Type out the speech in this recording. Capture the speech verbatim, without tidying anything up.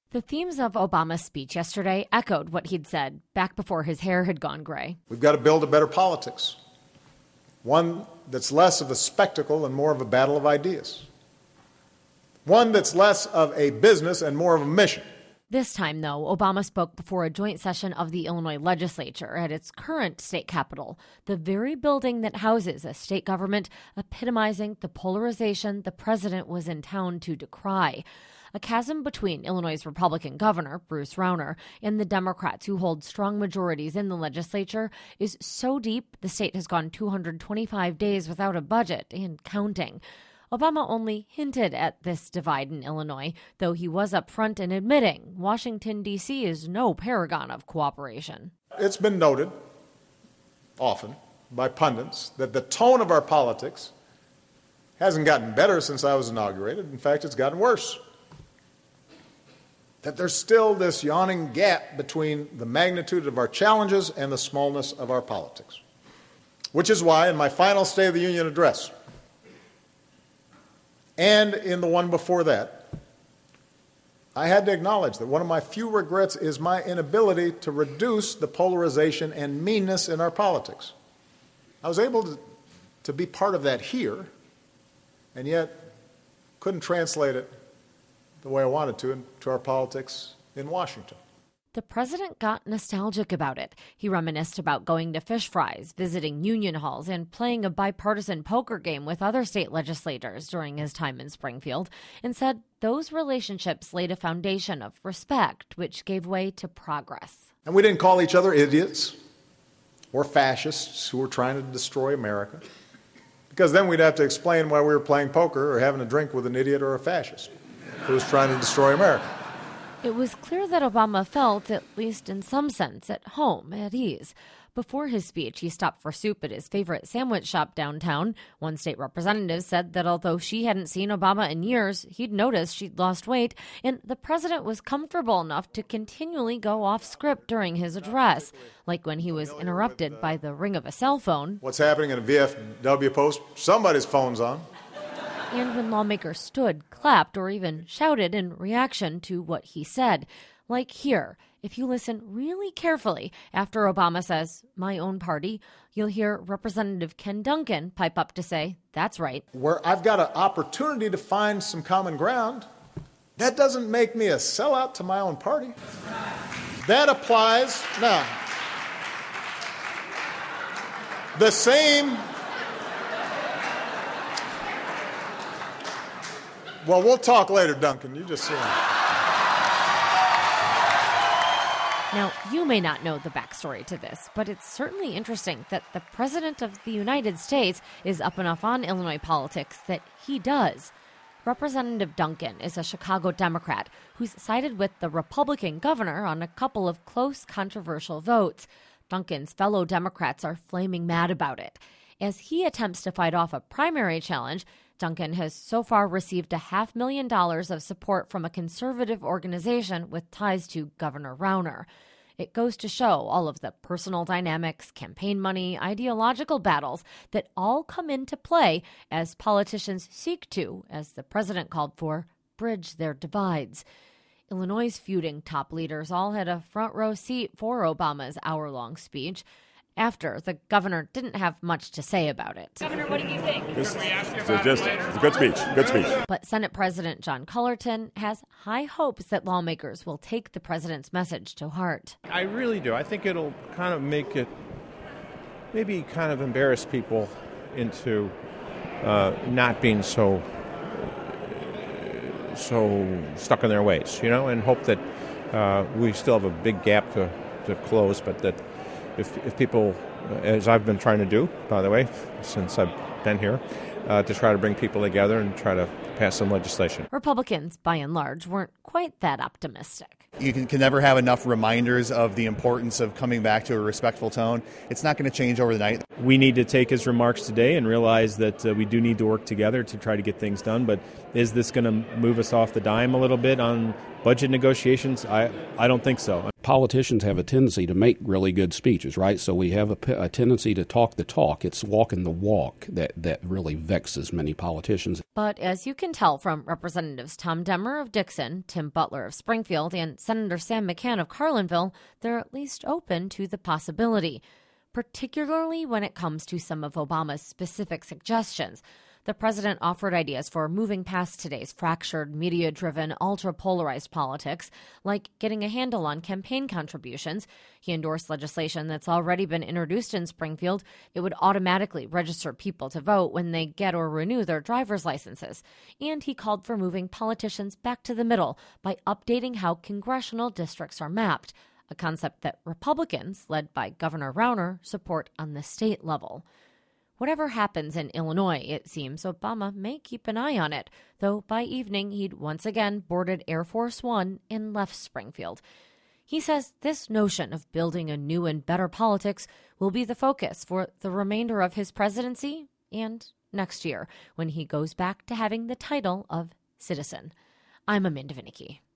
The themes of Obama's speech yesterday echoed what he'd said back before his hair had gone gray. We've got to build a better politics, one that's less of a spectacle and more of a battle of ideas, one that's less of a business and more of a mission. This time, though, Obama spoke before a joint session of the Illinois legislature at its current state capitol, the very building that houses a state government epitomizing the polarization the president was in town to decry. A chasm between Illinois' Republican governor, Bruce Rauner, and the Democrats who hold strong majorities in the legislature is so deep the state has gone two hundred twenty-five days without a budget and counting. Obama only hinted at this divide in Illinois, though he was upfront in admitting Washington, D C is no paragon of cooperation. It's been noted often by pundits that the tone of our politics hasn't gotten better since I was inaugurated. In fact, it's gotten worse. That there's still this yawning gap between the magnitude of our challenges and the smallness of our politics. Which is why in my final State of the Union address, and in the one before that, I had to acknowledge that one of my few regrets is my inability to reduce the polarization and meanness in our politics. I was able to, to be part of that here, and yet couldn't translate it the way I wanted to into our politics in Washington. The president got nostalgic about it. He reminisced about going to fish fries, visiting union halls, and playing a bipartisan poker game with other state legislators during his time in Springfield, and said those relationships laid a foundation of respect, which gave way to progress. And we didn't call each other idiots or fascists who were trying to destroy America, because then we'd have to explain why we were playing poker or having a drink with an idiot or a fascist who was trying to destroy America. It was clear that Obama felt, at least in some sense, at home, at ease. Before his speech, he stopped for soup at his favorite sandwich shop downtown. One state representative said that although she hadn't seen Obama in years, he'd noticed she'd lost weight, and the president was comfortable enough to continually go off script during his address, like when he was interrupted by the ring of a cell phone. What's happening in a V F W post? Somebody's phone's on. And when lawmakers stood, clapped, or even shouted in reaction to what he said. Like here, if you listen really carefully after Obama says, "my own party," you'll hear Representative Ken Duncan pipe up to say, "that's right." Where I've got an opportunity to find some common ground, that doesn't make me a sellout to my own party. That applies now. The same... Well, we'll talk later, Duncan. You just see him. Now, you may not know the backstory to this, but it's certainly interesting that the President of the United States is up enough on Illinois politics that he does. Representative Duncan is a Chicago Democrat who's sided with the Republican governor on a couple of close, controversial votes. Duncan's fellow Democrats are flaming mad about it. As he attempts to fight off a primary challenge, Duncan has so far received a half million dollars of support from a conservative organization with ties to Governor Rauner. It goes to show all of the personal dynamics, campaign money, ideological battles that all come into play as politicians seek to, as the president called for, bridge their divides. Illinois' feuding top leaders all had a front row seat for Obama's hour-long speech. After, the governor didn't have much to say about it. Governor, what did you think? It's, it's, just, it's a good speech, good speech. But Senate President John Cullerton has high hopes that lawmakers will take the president's message to heart. I really do. I think it'll kind of make it, maybe kind of embarrass people into uh, not being so, so stuck in their ways, you know, and hope that uh, we still have a big gap to, to close, but that If, if people, as I've been trying to do, by the way, since I've been here, uh, to try to bring people together and try to pass some legislation. Republicans, by and large, weren't quite that optimistic. You can, can never have enough reminders of the importance of coming back to a respectful tone. It's not going to change over the night. We need to take his remarks today and realize that uh, we do need to work together to try to get things done. But is this going to move us off the dime a little bit on budget negotiations, I, I don't think so. Politicians have a tendency to make really good speeches, right? So we have a, a tendency to talk the talk. It's walking the walk that, that really vexes many politicians. But as you can tell from Representatives Tom Demmer of Dixon, Tim Butler of Springfield, and Senator Sam McCann of Carlinville, they're at least open to the possibility, particularly when it comes to some of Obama's specific suggestions. The president offered ideas for moving past today's fractured, media-driven, ultra-polarized politics, like getting a handle on campaign contributions. He endorsed legislation that's already been introduced in Springfield. It would automatically register people to vote when they get or renew their driver's licenses. And he called for moving politicians back to the middle by updating how congressional districts are mapped, a concept that Republicans, led by Governor Rauner, support on the state level. Whatever happens in Illinois, it seems Obama may keep an eye on it, though by evening he'd once again boarded Air Force One and left Springfield. He says this notion of building a new and better politics will be the focus for the remainder of his presidency and next year, when he goes back to having the title of citizen. I'm Amanda Vinicky.